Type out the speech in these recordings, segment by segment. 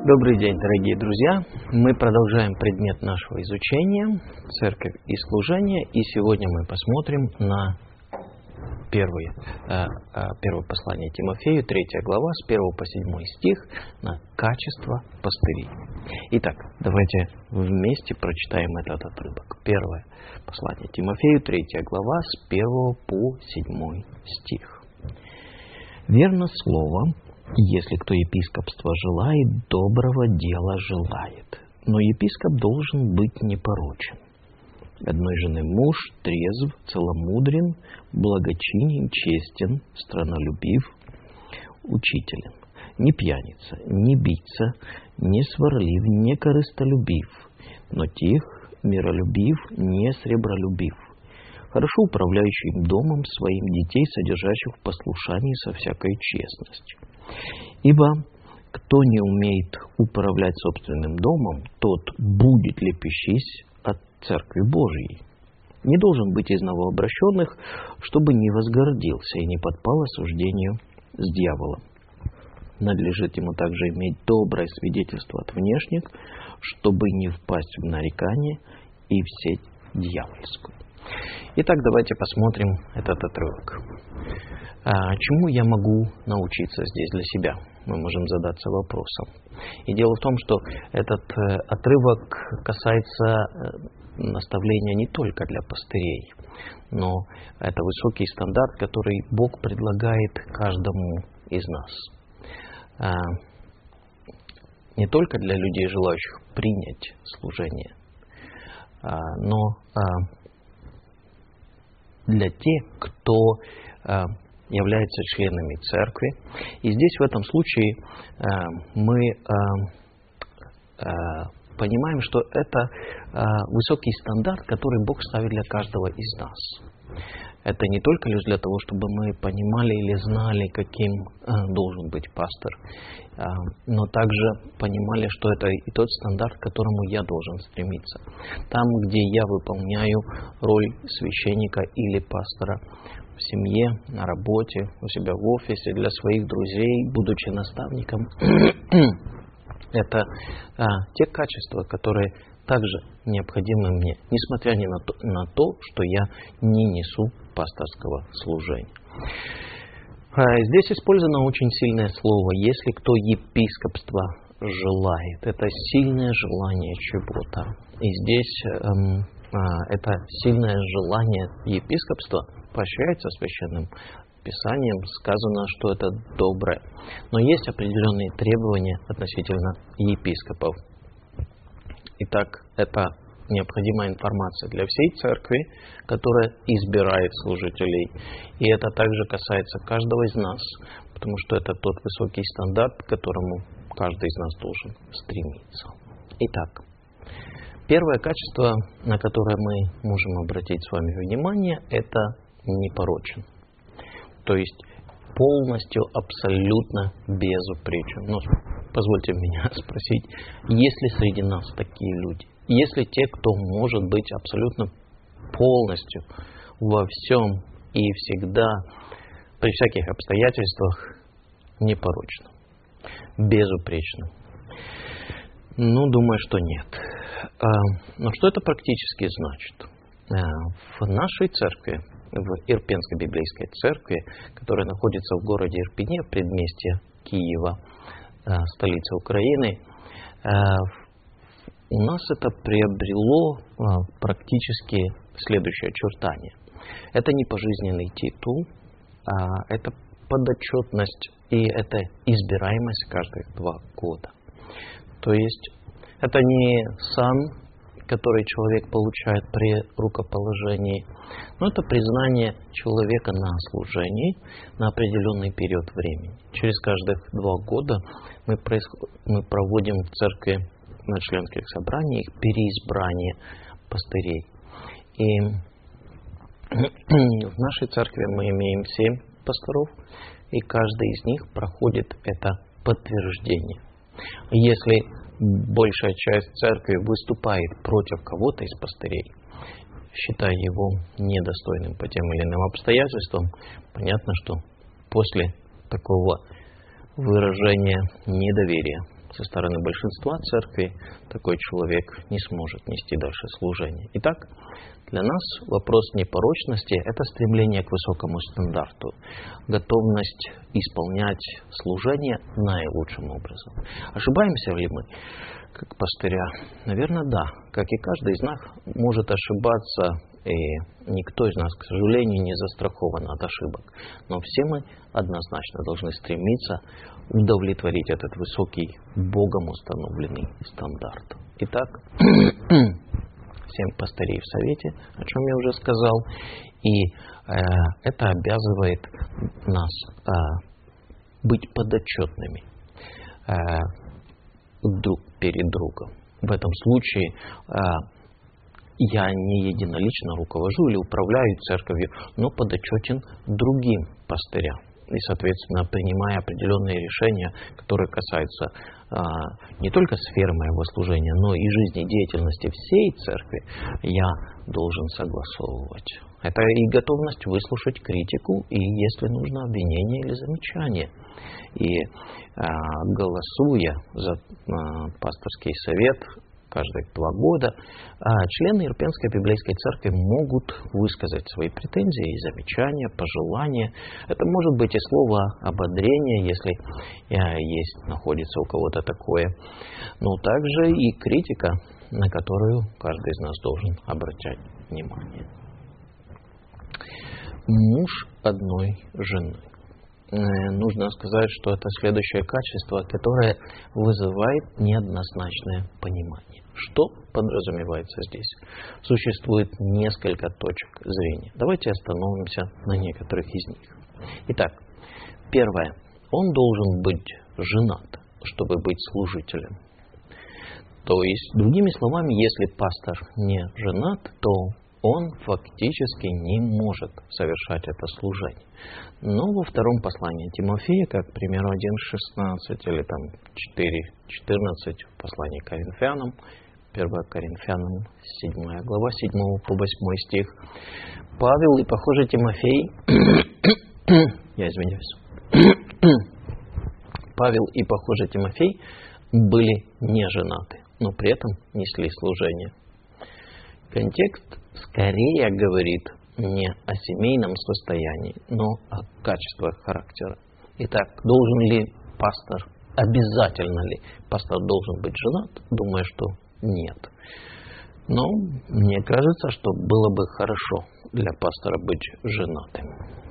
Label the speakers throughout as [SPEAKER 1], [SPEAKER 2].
[SPEAKER 1] Добрый день, дорогие друзья! Мы продолжаем предмет нашего изучения «Церковь и служение», и сегодня мы посмотрим на первое послание Тимофею, 3 глава, с 1 по 7 стих, на качество пастырей. Итак, давайте вместе прочитаем этот отрывок. Первое послание Тимофею, 3 глава, с 1 по 7 стих. «Верно слово, если кто епископства желает, доброго дела желает. Но епископ должен быть непорочен. Одной жены муж, трезв, целомудрен, благочинен, честен, странолюбив, учителен. Не пьяница, не бийца, не сварлив, не корыстолюбив, но тих, миролюбив, не сребролюбив. Хорошо управляющим домом своим, детей, содержащих в послушании со всякой честностью. Ибо кто не умеет управлять собственным домом, тот будет лепещись от Церкви Божией. Не должен быть из новообращенных, чтобы не возгордился и не подпал осуждению с дьяволом. Надлежит ему также иметь доброе свидетельство от внешних, чтобы не впасть в нарекание и в сеть дьявольскую». Итак, давайте посмотрим этот отрывок. Чему я могу научиться здесь для себя? Мы можем задаться вопросом. И дело в том, что этот отрывок касается наставления не только для пастырей, но это высокий стандарт, который Бог предлагает каждому из нас. Не только для людей, желающих принять служение, но для тех, кто являются членами церкви. И здесь в этом случае мы понимаем, что это высокий стандарт, который Бог ставит для каждого из нас. Это не только лишь для того, чтобы мы понимали или знали, каким должен быть пастор, но также понимали, что это и тот стандарт, к которому я должен стремиться. Там, где я выполняю роль священника или пастора в семье, на работе, у себя в офисе, для своих друзей, будучи наставником, это те качества, которые также необходимы мне, несмотря ни на то, что я не несу пасторского служения. Здесь использовано очень сильное слово «если кто епископства желает». Это сильное желание чего-то. И здесь это сильное желание епископства поощряется Священным Писанием. Сказано, что это доброе. Но есть определенные требования относительно епископов. Итак, это необходимая информация для всей церкви, которая избирает служителей. И это также касается каждого из нас, потому что это тот высокий стандарт, к которому каждый из нас должен стремиться. Итак, первое качество, на которое мы можем обратить с вами внимание, это непорочен. То есть полностью, абсолютно безупречен. Но позвольте меня спросить, есть ли среди нас такие люди? Есть ли те, кто может быть абсолютно полностью во всем и всегда, при всяких обстоятельствах, непорочным, безупречным? Думаю, что нет. Но что это практически значит? В нашей церкви, в Ирпенской библейской церкви, которая находится в городе Ирпене, в предместье Киева, столице Украины, у нас это приобрело практически следующее очертание. Это не пожизненный титул, это подотчетность и это избираемость каждые 2 года. То есть это не сан, который человек получает при рукоположении, но это признание человека на служении на определенный период времени. Через каждых 2 года мы проводим в церкви на членских собраниях переизбрание пастырей. И в нашей церкви мы имеем 7 пасторов, и каждый из них проходит это подтверждение. Если большая часть церкви выступает против кого-то из пастырей, считая его недостойным по тем или иным обстоятельствам, понятно, что после такого выражения недоверия со стороны большинства церкви такой человек не сможет нести дальше служение. Итак, для нас вопрос непорочности – это стремление к высокому стандарту, готовность исполнять служение наилучшим образом. Ошибаемся ли мы, как пастыря? Наверное, да. Как и каждый из нас может ошибаться, и никто из нас, к сожалению, не застрахован от ошибок. Но все мы однозначно должны стремиться удовлетворить этот высокий, Богом установленный стандарт. Итак, 7 пастырей в Совете, о чем я уже сказал, и это обязывает нас быть подотчетными друг перед другом. В этом случае я не единолично руковожу или управляю церковью, но подотчетен другим пастырям. И, соответственно, принимая определенные решения, которые касаются не только сферы моего служения, но и жизнедеятельности всей церкви, я должен согласовывать. Это и готовность выслушать критику, и, если нужно, обвинение или замечание. И голосуя за пасторский совет каждые 2 года, члены Ирпенской библейской церкви могут высказать свои претензии и замечания, пожелания. Это может быть и слово ободрения, если находится у кого-то такое, но также и критика, на которую каждый из нас должен обращать внимание. Муж одной жены. Нужно сказать, что это следующее качество, которое вызывает неоднозначное понимание. Что подразумевается здесь? Существует несколько точек зрения. Давайте остановимся на некоторых из них. Итак, первое. Он должен быть женат, чтобы быть служителем. То есть, другими словами, если пастор не женат, то он фактически не может совершать это служение. Но во втором послании Тимофея, как, к примеру, 1:16 или там 4:14 в послании к Коринфянам, 1 Коринфянам 7 глава, 7 по 8 стих, Павел и, похоже, Тимофей, я извиняюсь, Павел и, похоже, Тимофей были не женаты, но при этом несли служение. Контекст скорее говорит не о семейном состоянии, но о качествах характера. Итак, должен ли пастор, обязательно ли пастор должен быть женат? Думаю, что нет. Но мне кажется, что было бы хорошо для пастора быть женатым.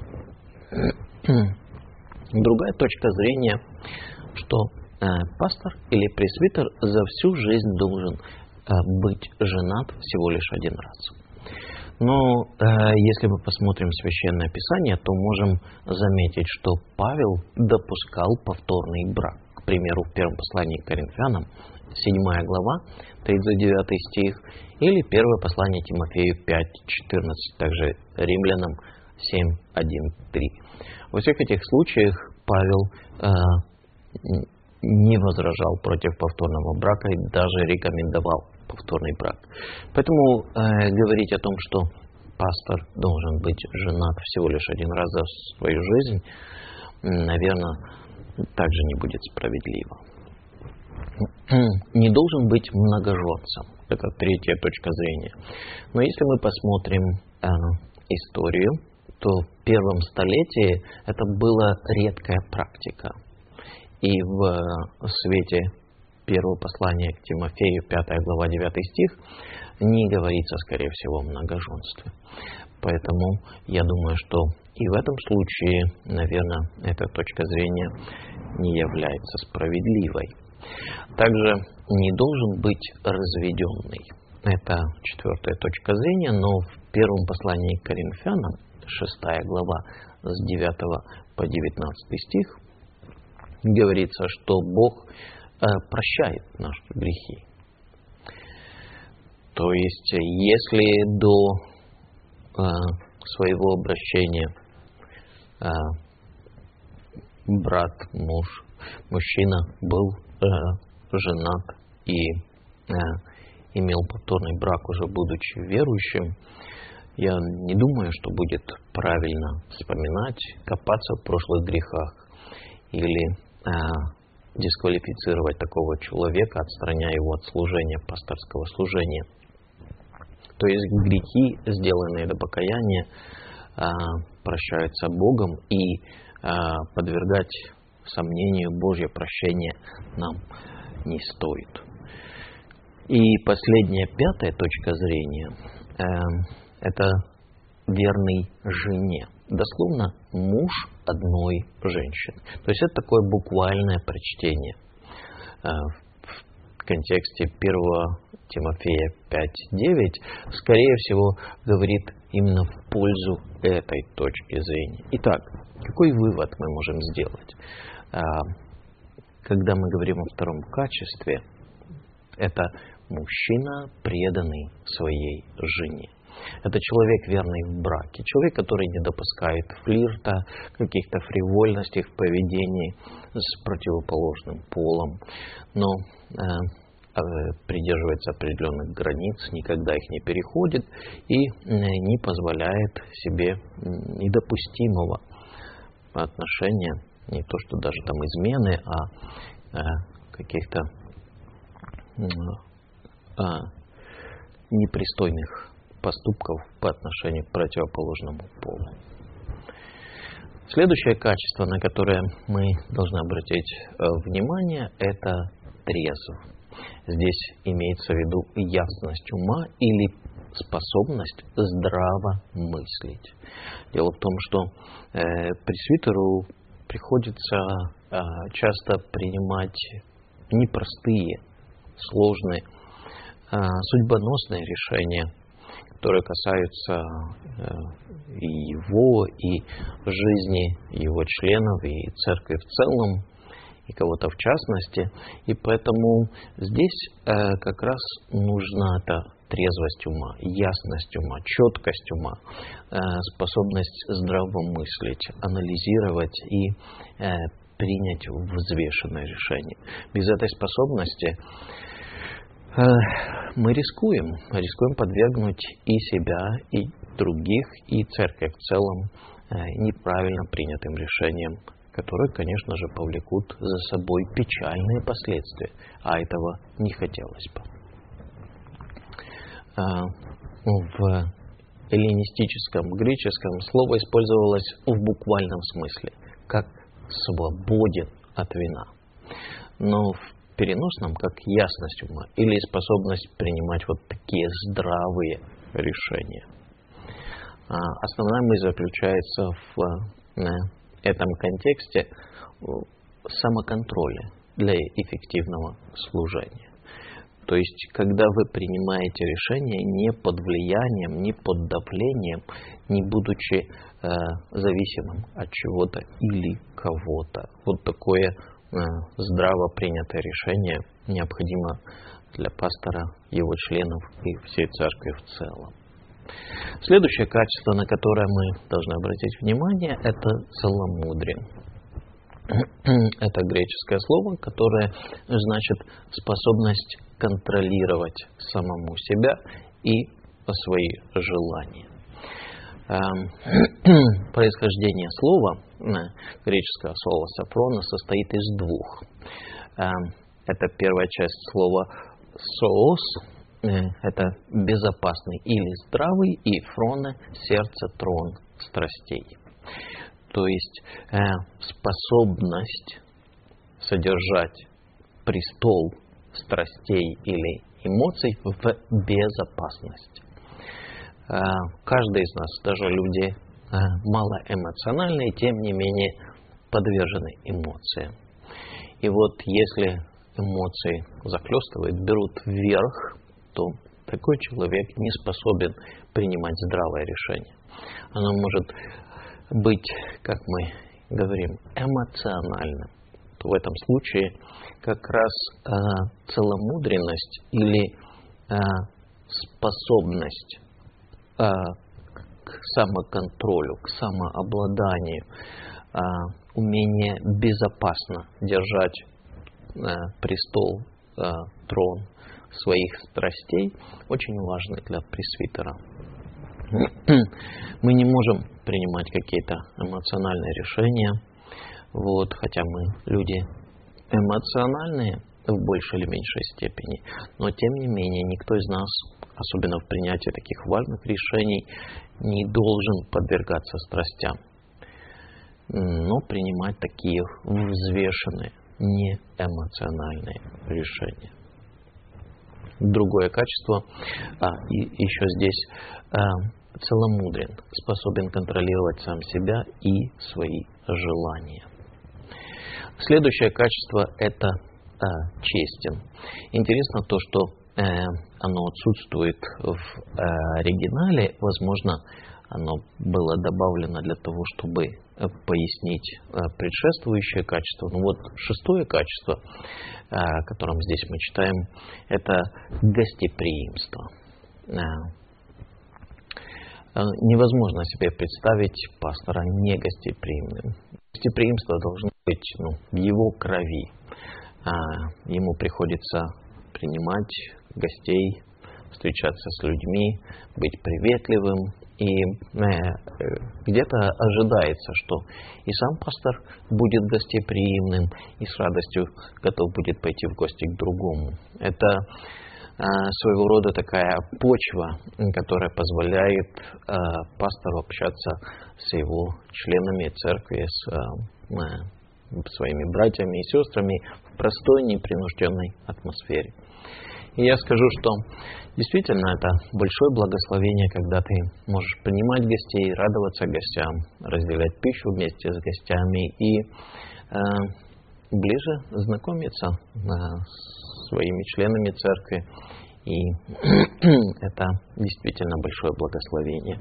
[SPEAKER 1] Другая точка зрения, что пастор или пресвитер за всю жизнь должен быть женат всего лишь один раз. Но если мы посмотрим Священное Писание, то можем заметить, что Павел допускал повторный брак. К примеру, в первом послании к Коринфянам, 7 глава, 39 стих, или первое послание Тимофею 5:14, также Римлянам 7:1-3. Во всех этих случаях Павел не возражал против повторного брака и даже рекомендовал повторный брак. Поэтому говорить о том, что пастор должен быть женат всего лишь один раз за свою жизнь, наверное, также не будет справедливо. Не должен быть многоженцем. Это третья точка зрения. Но если мы посмотрим историю, то в первом столетии это была редкая практика. И в свете первого послания к Тимофею, 5 глава, 9 стих, не говорится, скорее всего, о многоженстве. Поэтому я думаю, что и в этом случае, наверное, эта точка зрения не является справедливой. Также не должен быть разведенный. Это 4 точка зрения, но в первом послании к Коринфянам, 6 глава, с 9 по 19 стих, говорится, что Бог прощает наши грехи. То есть, если до своего обращения брат, мужчина был женат и имел повторный брак, уже будучи верующим, я не думаю, что будет правильно вспоминать, копаться в прошлых грехах или дисквалифицировать такого человека, отстраняя его от служения, пасторского служения. То есть грехи, сделанные до покаяния, прощаются Богом, и подвергать сомнению Божье прощение нам не стоит. И последняя, пятая точка зрения – это верный жене. Дословно муж одной женщины. То есть это такое буквальное прочтение. В контексте 1 Тимофея 5:9 скорее всего говорит именно в пользу этой точки зрения. Итак, какой вывод мы можем сделать? Когда мы говорим о втором качестве, это мужчина, преданный своей жене. Это человек, верный в браке, человек, который не допускает флирта, каких-то фривольностей в поведении с противоположным полом, но придерживается определенных границ, никогда их не переходит и не позволяет себе недопустимого отношения, не то что даже там измены, а каких-то непристойных поступков по отношению к противоположному полу. Следующее качество, на которое мы должны обратить внимание, это трезв. Здесь имеется в виду ясность ума или способность здраво мыслить. Дело в том, что пресвитеру приходится часто принимать непростые, сложные, судьбоносные решения, которые касаются и его, и жизни его членов, и церкви в целом, и кого-то в частности. И поэтому здесь как раз нужна эта трезвость ума, ясность ума, четкость ума, способность здраво мыслить, анализировать и принять взвешенное решение. Без этой способности мы рискуем подвергнуть и себя, и других, и церковь в целом неправильно принятым решениям, которые, конечно же, повлекут за собой печальные последствия, а этого не хотелось бы. В эллинистическом, греческом слово использовалось в буквальном смысле, как «свободен от вина», но в переносном, как ясность ума или способность принимать вот такие здравые решения. Основная мысль заключается в этом контексте самоконтроля для эффективного служения. То есть, когда вы принимаете решение не под влиянием, не под давлением, не будучи зависимым от чего-то или кого-то. Вот такое здраво принятое решение необходимо для пастора, его членов и всей церкви в целом. Следующее качество, на которое мы должны обратить внимание, это целомудрие. Это греческое слово, которое значит способность контролировать самому себя и свои желания. Происхождение слова, греческого слова «софрона», состоит из двух. Это первая часть слова «соос», это безопасный или здравый, и «фроне» – сердце, трон страстей. То есть способность содержать престол страстей или эмоций в безопасности. Каждый из нас, даже люди малоэмоциональные, тем не менее подвержены эмоциям. И вот если эмоции захлестывают, берут вверх, то такой человек не способен принимать здравое решение. Оно может быть, как мы говорим, эмоциональным. То в этом случае как раз целомудренность или способность к самоконтролю, к самообладанию, умение безопасно держать престол, трон своих страстей очень важны для пресвитера. Мы не можем принимать какие-то эмоциональные решения, хотя мы люди эмоциональные в большей или меньшей степени, но тем не менее никто из нас, особенно в принятии таких важных решений, не должен подвергаться страстям, но принимать такие взвешенные, не эмоциональные решения. Другое качество, и еще здесь целомудрен, способен контролировать сам себя и свои желания. Следующее качество – это честен. Интересно то, что оно отсутствует в оригинале. Возможно, оно было добавлено для того, чтобы пояснить предшествующее качество. Ну вот шестое качество, о котором здесь мы читаем, это гостеприимство. Невозможно себе представить пастора негостеприимным. Гостеприимство должно быть в его крови. Ему приходится принимать гостей, встречаться с людьми, быть приветливым. И где-то ожидается, что и сам пастор будет гостеприимным и с радостью готов будет пойти в гости к другому. Это своего рода такая почва, которая позволяет пастору общаться с его членами церкви, с своими братьями и сестрами в простой, непринужденной атмосфере. И я скажу, что действительно это большое благословение, когда ты можешь принимать гостей, радоваться гостям, разделять пищу вместе с гостями и ближе знакомиться с своими членами церкви. И это действительно большое благословение.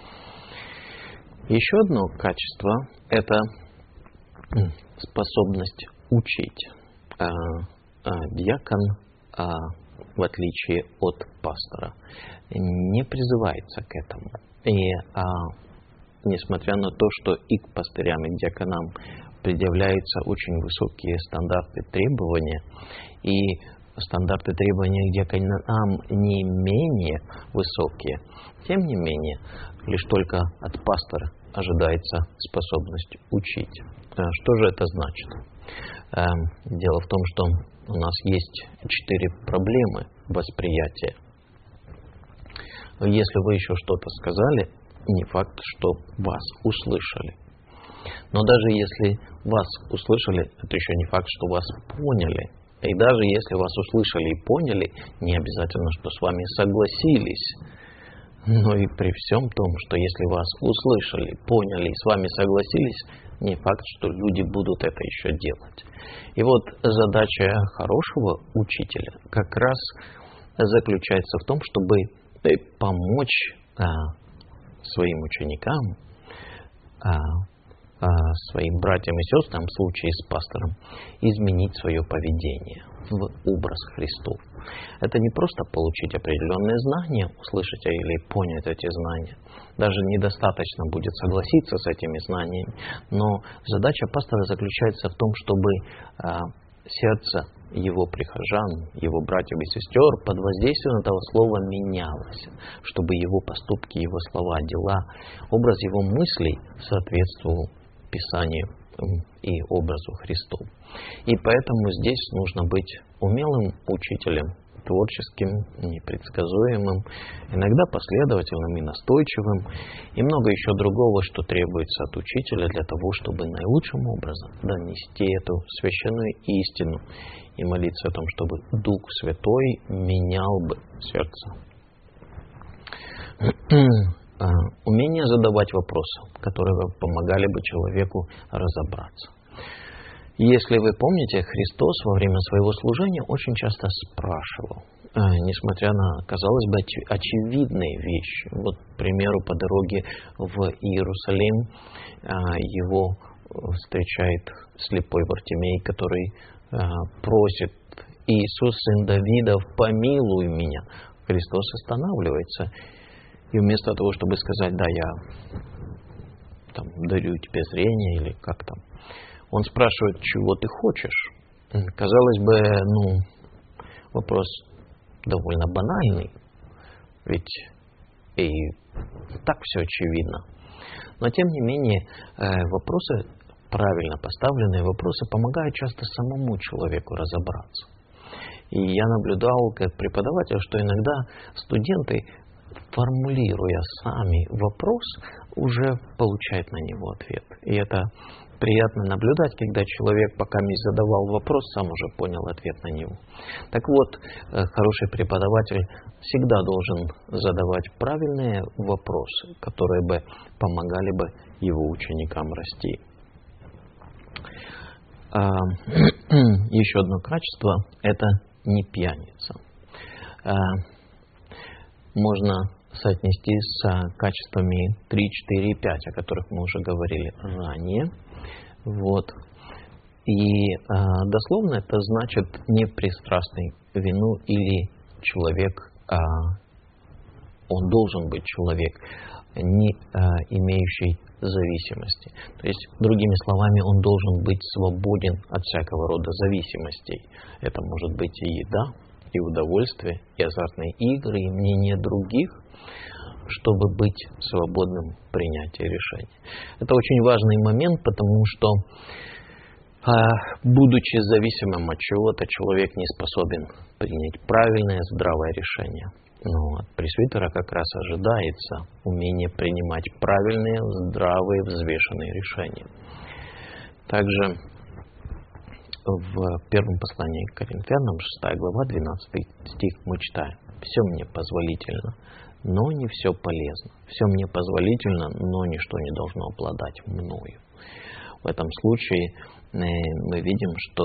[SPEAKER 1] Еще одно качество – это способность учить. Диакон, в отличие от пастора, не призывается к этому. И несмотря на то, что и к пастырям, и к диаконам предъявляются очень высокие стандарты требования, и стандарты требования к диаконам не менее высокие, тем не менее, лишь только от пастора ожидается способность учить. Что же это значит? Дело в том, что у нас есть 4 проблемы восприятия. Если вы еще что-то сказали, не факт, что вас услышали. Но даже если вас услышали, это еще не факт, что вас поняли. И даже если вас услышали и поняли, не обязательно, что с вами согласились. Но и при всем том, что если вас услышали, поняли и с вами согласились, не факт, что люди будут это еще делать. И вот задача хорошего учителя как раз заключается в том, чтобы помочь своим ученикам, своим братьям и сестрам, в случае с пастором, изменить свое поведение в образ Христов. Это не просто получить определенные знания, услышать или понять эти знания. Даже недостаточно будет согласиться с этими знаниями. Но задача пастора заключается в том, чтобы сердце его прихожан, его братьев и сестер под воздействием этого слова менялось, чтобы его поступки, его слова, дела, образ его мыслей соответствовал Писанию и образу Христу. И поэтому здесь нужно быть умелым учителем, творческим, непредсказуемым, иногда последовательным и настойчивым, и много еще другого, что требуется от учителя для того, чтобы наилучшим образом донести эту священную истину и молиться о том, чтобы Дух Святой менял бы сердце. Умение задавать вопросы, которые помогали бы человеку разобраться. Если вы помните, Христос во время своего служения очень часто спрашивал, несмотря на, казалось бы, очевидные вещи. Вот, к примеру, по дороге в Иерусалим его встречает слепой Вартимей, который просит: «Иисус, сын Давидов, помилуй меня». Христос останавливается. И вместо того, чтобы сказать: «Да, я дарю тебе зрение», или как там, он спрашивает: «Чего ты хочешь?» Казалось бы, вопрос довольно банальный, ведь и так все очевидно. Но тем не менее, вопросы правильно поставленные вопросы помогают часто самому человеку разобраться. И я наблюдал как преподаватель, что иногда студенты, формулируя сами вопрос, уже получают на него ответ. И это приятно наблюдать, когда человек, пока не задавал вопрос, сам уже понял ответ на него. Так вот, хороший преподаватель всегда должен задавать правильные вопросы, которые бы помогали бы его ученикам расти. Еще одно качество – это не пьяница. Можно соотнести с качествами 3, 4 и 5, о которых мы уже говорили ранее. Вот. И дословно это значит непристрастный к вину или человек, он должен быть человек, не имеющий зависимости. То есть, другими словами, он должен быть свободен от всякого рода зависимостей. Это может быть и еда, и удовольствие, и азартные игры, и мнение других, чтобы быть свободным в принятии решений. Это очень важный момент, потому что, будучи зависимым от чего-то, человек не способен принять правильное, здравое решение. Но от пресвитера как раз ожидается умение принимать правильные, здравые, взвешенные решения. Также в первом послании к Коринфянам, 6 глава, 12 стих, мы читаем: «Все мне позволительно, но не все полезно. Все мне позволительно, но ничто не должно обладать мною». В этом случае мы видим, что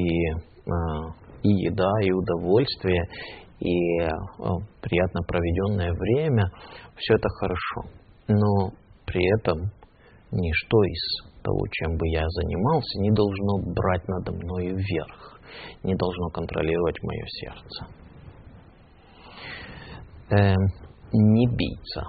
[SPEAKER 1] и еда, и удовольствие, и приятно проведенное время – все это хорошо. Но при этом ничто из того, чем бы я занимался, не должно брать надо мною вверх, не должно контролировать мое сердце. Не бийца,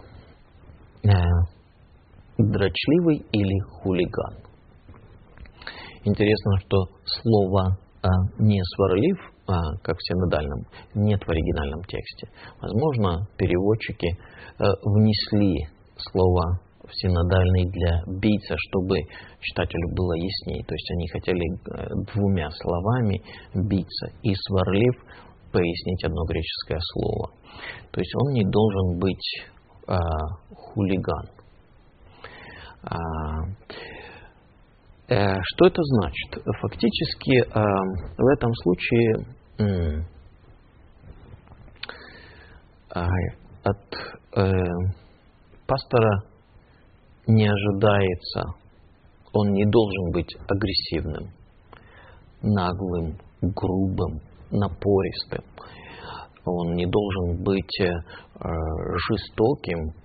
[SPEAKER 1] дрочливый или хулиган. Интересно, что слово «не сварлив», как в синодальном, нет в оригинальном тексте. Возможно, переводчики внесли слово в синодальный для бийца, чтобы читателю было яснее. То есть они хотели двумя словами бийца и сварлив пояснить одно греческое слово. То есть он не должен быть хулиган. Что это значит? Фактически в этом случае от пастора не ожидается, он не должен быть агрессивным, наглым, грубым, напористым. Он не должен быть жестоким,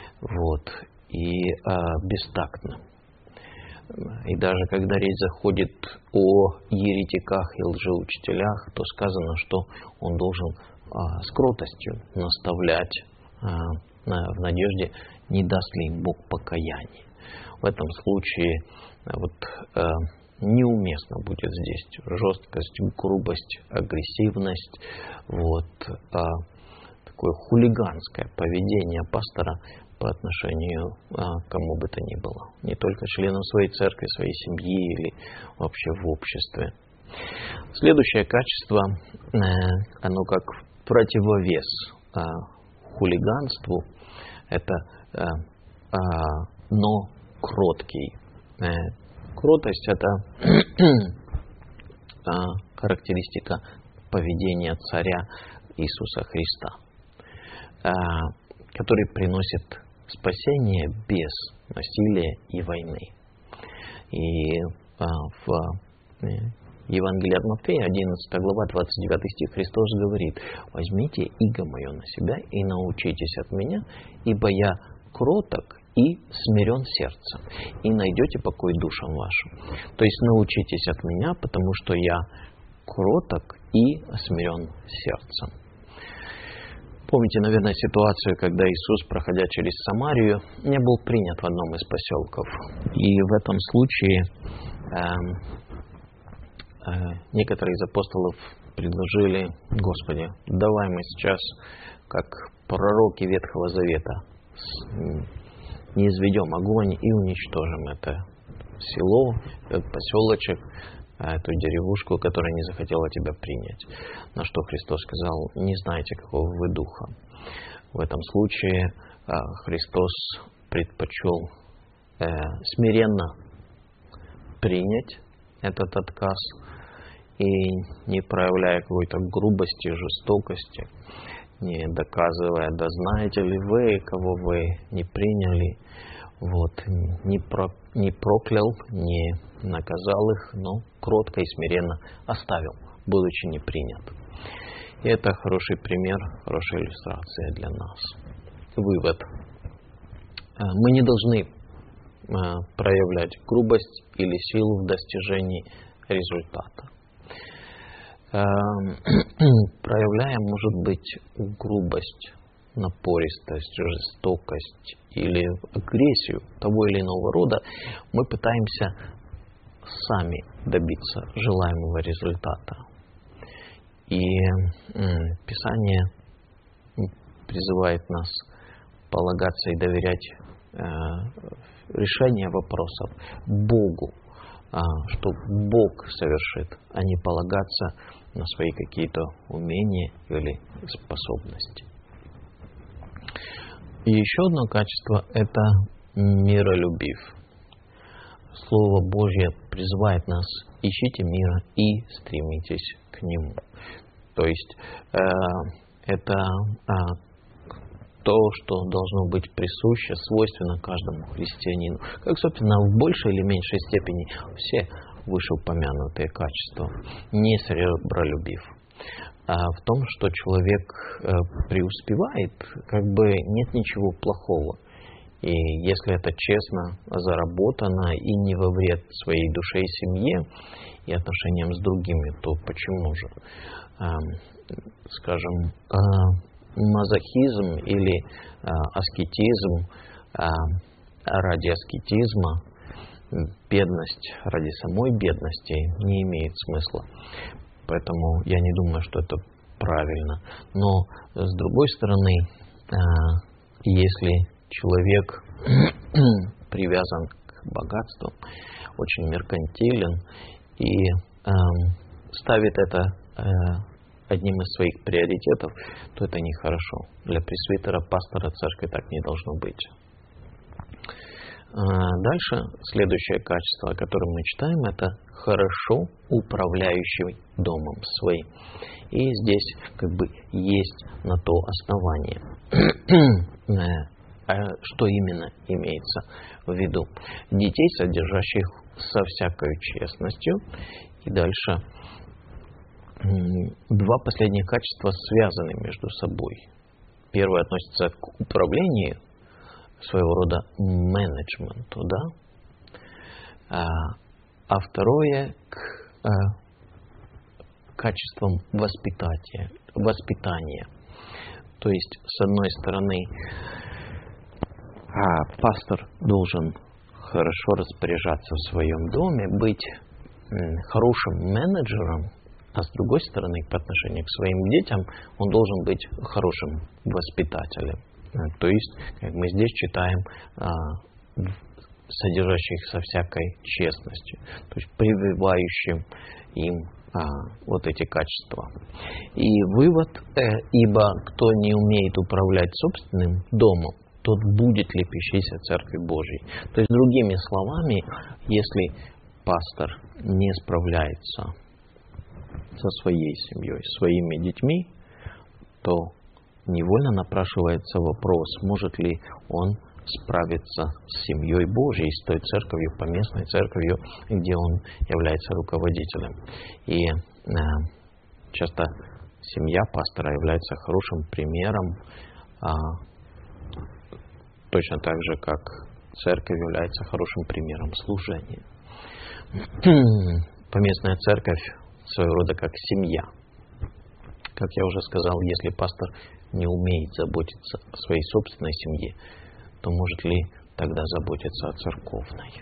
[SPEAKER 1] и бестактным. И даже когда речь заходит о еретиках и лжеучителях, то сказано, что он должен с кротостью наставлять в надежде, не даст ли им Бог покаяние. В этом случае неуместно будет здесь жесткость, грубость, агрессивность, такое хулиганское поведение пастора по отношению к кому бы то ни было. Не только членам своей церкви, своей семьи или вообще в обществе. Следующее качество, оно как противовес хулиганству, это но кроткий. Кротость – это характеристика поведения царя Иисуса Христа, который приносит спасение без насилия и войны. И в Евангелии от Матфея, 11 глава, 29 стих, Христос говорит: «Возьмите иго мое на себя и научитесь от меня, ибо я кроток и смирен сердцем, и найдете покой душам вашим». То есть научитесь от меня, потому что я кроток и смирен сердцем. Помните, наверное, ситуацию, когда Иисус, проходя через Самарию, не был принят в одном из поселков. И в этом случае некоторые из апостолов предложили: «Господи, давай мы сейчас, как пророки Ветхого Завета, не изведем огонь и уничтожим это село, поселочек, эту деревушку, которая не захотела тебя принять. На что Христос сказал: не знаете, какого вы духа. В этом случае Христос предпочел смиренно принять этот отказ и, не проявляя какой-то грубости, жестокости, не доказывая: да знаете ли вы, кого вы не приняли, вот, не проклял, не наказал их, но кротко и смиренно оставил, будучи не принят. И это хороший пример, хорошая иллюстрация для нас. Вывод. Мы не должны проявлять грубость или силу в достижении результата. Проявляя, может быть, грубость, напористость, жестокость или агрессию того или иного рода, мы пытаемся сами добиться желаемого результата. И Писание призывает нас полагаться и доверять решение вопросов Богу, что Бог совершит, а не полагаться на свои какие-то умения или способности. И еще одно качество – это миролюбив. Слово Божье призывает нас: ищите мира и стремитесь к нему. То есть это то, что должно быть присуще, свойственно каждому христианину. Как, собственно, в большей или меньшей степени все вышеупомянутые качества. Не сребролюбив. А в том, что человек преуспевает, как бы нет ничего плохого. И если это честно заработано и не во вред своей душе и семье, и отношениям с другими, то почему же, скажем, мазохизм или аскетизм ради аскетизма, бедность ради самой бедности не имеет смысла. Поэтому я не думаю, что это правильно. Но с другой стороны, если человек привязан к богатству, очень меркантилен и ставит это одним из своих приоритетов, то это нехорошо. Для пресвитера, пастора церкви так не должно быть. Дальше, следующее качество, о котором мы читаем, это хорошо управляющий домом своим. И здесь как бы есть на то основание. Что именно имеется в виду? Детей, содержащих со всякой честностью. И дальше два последних качества связаны между собой. Первое относится к управлению, своего рода менеджменту, да? А второе к качествам воспитания. То есть, с одной стороны, пастор должен хорошо распоряжаться в своем доме, быть хорошим менеджером, а с другой стороны, по отношению к своим детям, он должен быть хорошим воспитателем. То есть, как мы здесь читаем, содержащих со всякой честностью, то есть прививающим им вот эти качества. И вывод: ибо кто не умеет управлять собственным домом, тот будет лепещись от Церкви Божьей. То есть, другими словами, если пастор не справляется со своей семьей, своими детьми, то невольно напрашивается вопрос, может ли он справиться с семьей Божьей, с той церковью, поместной церковью, где он является руководителем. И часто семья пастора является хорошим примером, точно так же, как церковь является хорошим примером служения. Поместная церковь своего рода как семья. Как я уже сказал, если пастор не умеет заботиться о своей собственной семье, то может ли тогда заботиться о церковной?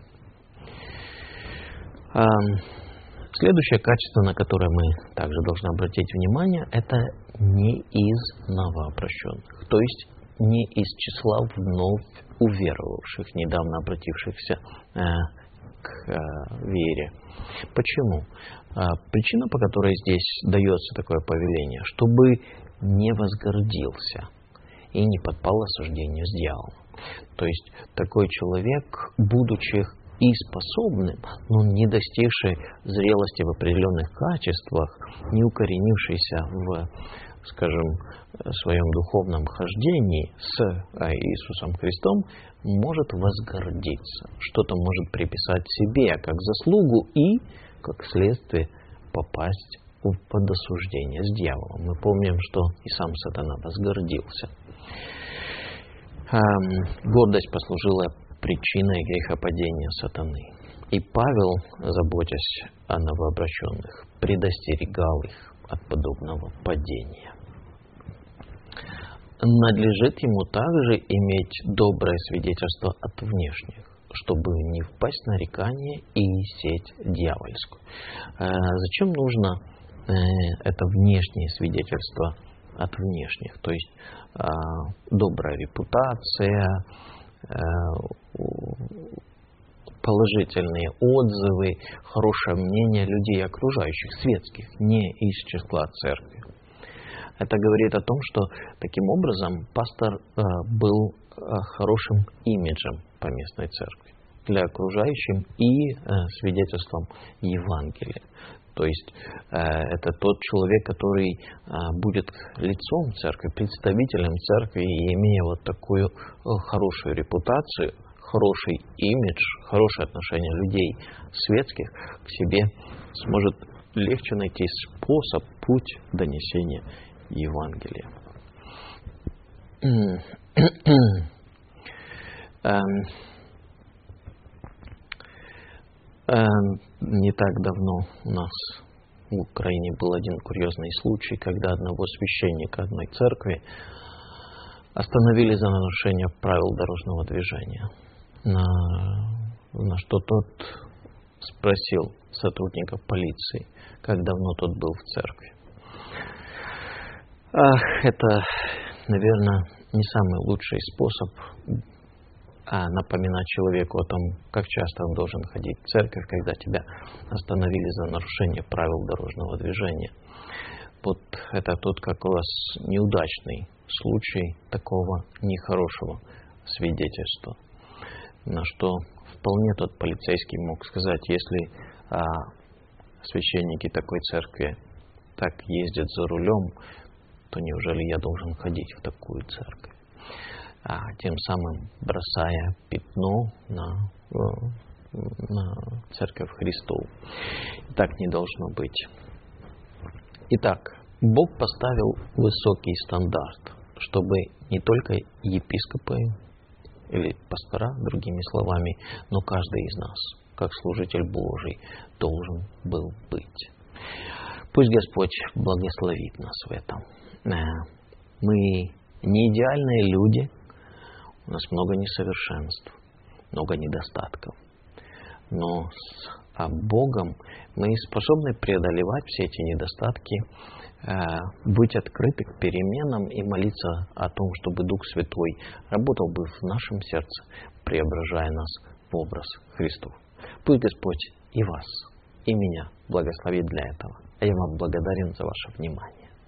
[SPEAKER 1] Следующее качество, на которое мы также должны обратить внимание, это не из новообращенных, то есть не из числа вновь уверовавших, недавно обратившихся к вере. Почему? Причина, по которой здесь дается такое повеление, чтобы не возгордился и не подпал осуждению с дьяволом. То есть такой человек, будучи и способным, но не достигший зрелости в определенных качествах, не укоренившийся в, скажем, своем духовном хождении с Иисусом Христом, может возгордиться, что-то может приписать себе как заслугу и, как следствие, попасть под осуждение с дьяволом. Мы помним, что и сам сатана возгордился. Гордость послужила причиной грехопадения сатаны. И Павел, заботясь о новообращенных, предостерегал их от подобного падения. Надлежит ему также иметь доброе свидетельство от внешних, чтобы не впасть в нарекание и сеть дьявольскую. Зачем нужно это внешнее свидетельство от внешних? То есть добрая репутация, положительные отзывы, хорошее мнение людей окружающих, светских, не из числа церкви. Это говорит о том, что таким образом пастор был хорошим имиджем по местной церкви для окружающих и свидетельством Евангелия. То есть это тот человек, который будет лицом церкви, представителем церкви, и имея вот такую хорошую репутацию, хороший имидж, хорошее отношение людей светских к себе, сможет легче найти способ, путь донесения Евангелия. Не так давно у нас в Украине был один курьезный случай, когда одного священника одной церкви остановили за нарушение правил дорожного движения. На что тот спросил сотрудников полиции, как давно тот был в церкви. Это, наверное, не самый лучший способ напоминать человеку о том, как часто он должен ходить в церковь, когда тебя остановили за нарушение правил дорожного движения. Вот это тот как раз неудачный случай такого нехорошего свидетельства. На что вполне тот полицейский мог сказать: если священники такой церкви так ездят за рулем, то неужели я должен ходить в такую церковь? Тем самым бросая пятно на церковь Христову. Так не должно быть. Итак, Бог поставил высокий стандарт, чтобы не только епископы или пастора, другими словами, но каждый из нас, как служитель Божий, должен был быть. Пусть Господь благословит нас в этом. Мы не идеальные люди, у нас много несовершенств, много недостатков. Но с Богом мы способны преодолевать все эти недостатки, быть открыты к переменам и молиться о том, чтобы Дух Святой работал бы в нашем сердце, преображая нас в образ Христов. Пусть Господь и вас, и меня благословит для этого. А я вам благодарен за ваше внимание.